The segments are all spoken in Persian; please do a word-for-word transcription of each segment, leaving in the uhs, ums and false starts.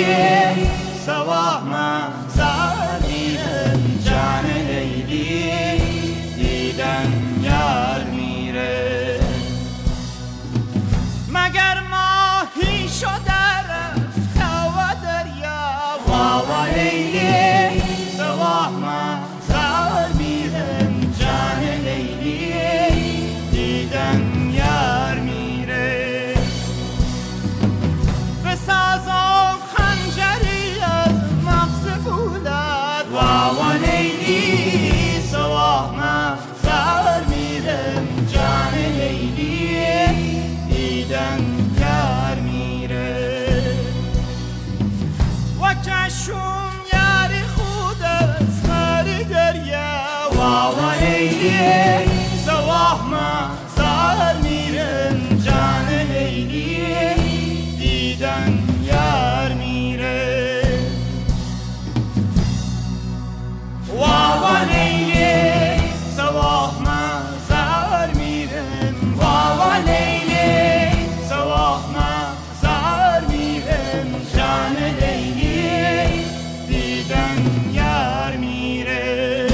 لیلی صبح منظر میرم جان لیلی دیدن یار میره مگر ماهی شده رفته و دریا بابا لیلی صبح منظر میرم جان لیلی دیدن یار میره به سازم خنجری از مغز فولاد بابا لیلی صبح منظر میرم جان لیلی دیدن یار میره و چشم یاری خود از خری دریا بابا لیلی صبح منظر میرم جان لیلی دیدن یار میره بابا لیلی صبح منظر میرم بابا لیلی صبح منظر میرم جان لیلی دیدن یار میره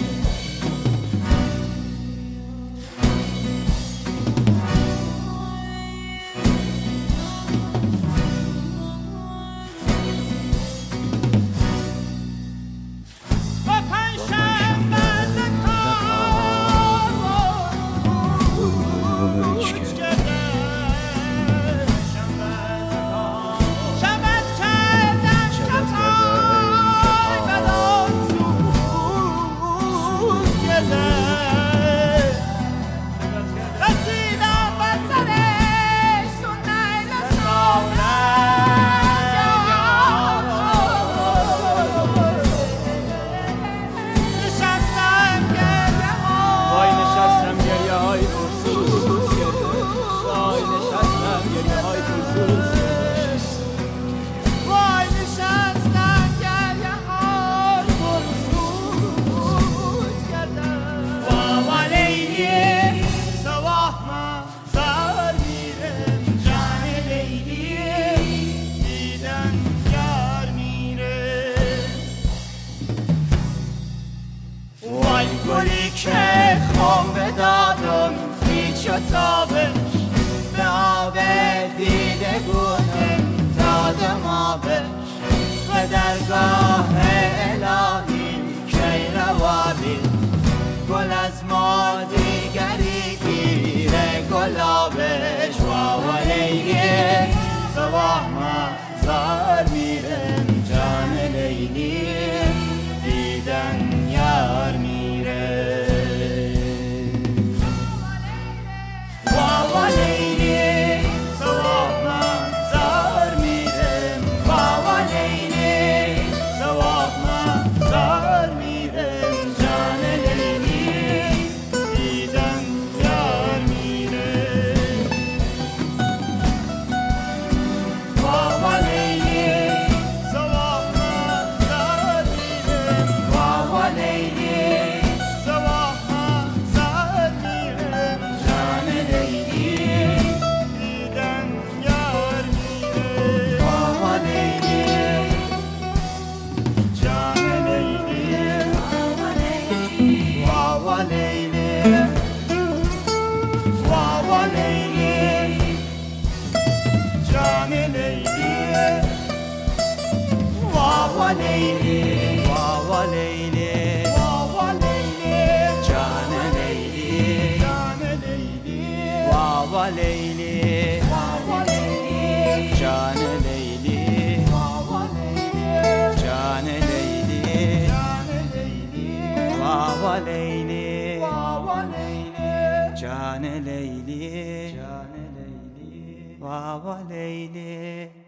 گلی که خم به دادم هیچ و تابش به آب دیده گونم دادم آبش به درگاه الهی کی روابی گل از ما دیگری گیره گلابش بابا لیلی صبح منظر میرم جان لیلی دیدن یار میره بابا لیلی صبح منظر میرم بابا لیلی صبح منظر میرم جان لیلی دیدن یار میره بابا لیلی صبح منظر میرم بابا لیلی صبح منظر میرم جان لیلی دیدن یار میره بابا لیلی جان لیلی بابا لیلی بابا لیلی جان لیلی بابا لیلی بابا لیلی بابا لیلی جان لیلی جان لیلی بابا لیلی بابا لیلی جان لیلی بابا لیلی جان لیلی جان لیلی بابا لیلی بابا لیلی جان لیلی جان لیلی بابا لیلی